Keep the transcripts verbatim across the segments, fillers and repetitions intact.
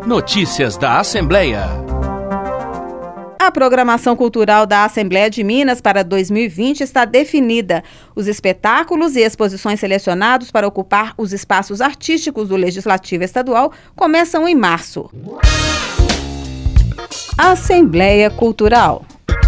Notícias da Assembleia. A programação cultural da Assembleia de Minas para dois mil e vinte está definida. Os espetáculos e exposições selecionados para ocupar os espaços artísticos do Legislativo Estadual começam em março. Assembleia Cultural.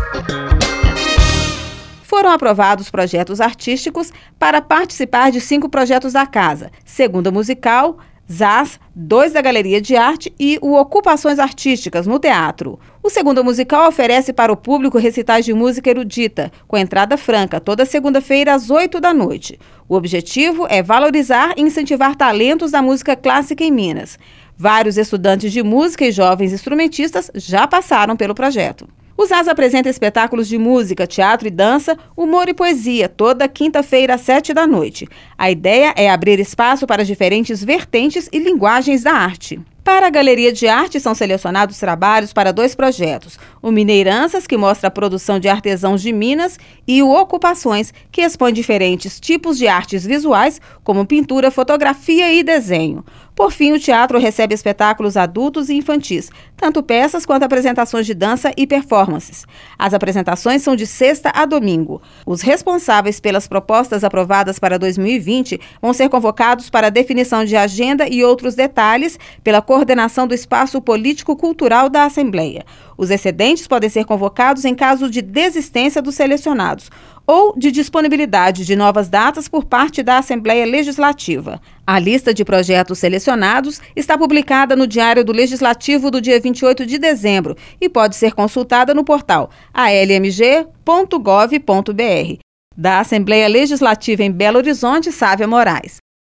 Foram aprovados projetos artísticos para participar de cinco projetos da Casa: Segunda Musical, Zaz, dois da Galeria de Arte e o Ocupações Artísticas no Teatro. O Segunda Musical oferece para o público recitais de música erudita, com entrada franca, toda segunda-feira às oito da noite. O objetivo é valorizar e incentivar talentos da música clássica em Minas. Vários estudantes de música e jovens instrumentistas já passaram pelo projeto. O Zaz apresenta espetáculos de música, teatro e dança, humor e poesia, toda quinta-feira às sete da noite. A ideia é abrir espaço para diferentes vertentes e linguagens da arte. Para a Galeria de Arte, são selecionados trabalhos para dois projetos: o Mineiranças, que mostra a produção de artesãos de Minas, e o Ocupações, que expõe diferentes tipos de artes visuais, como pintura, fotografia e desenho. Por fim, o teatro recebe espetáculos adultos e infantis, tanto peças quanto apresentações de dança e performances. As apresentações são de sexta a domingo. Os responsáveis pelas propostas aprovadas para dois mil e vinte vão ser convocados para definição de agenda e outros detalhes pela coordenação do Espaço Político-Cultural da Assembleia. Os excedentes podem ser convocados em caso de desistência dos selecionados ou de disponibilidade de novas datas por parte da Assembleia Legislativa. A lista de projetos selecionados está publicada no Diário do Legislativo do dia vinte e oito de dezembro e pode ser consultada no portal a l m g ponto gov ponto b r. Da Assembleia Legislativa em Belo Horizonte, Sávia Moraes.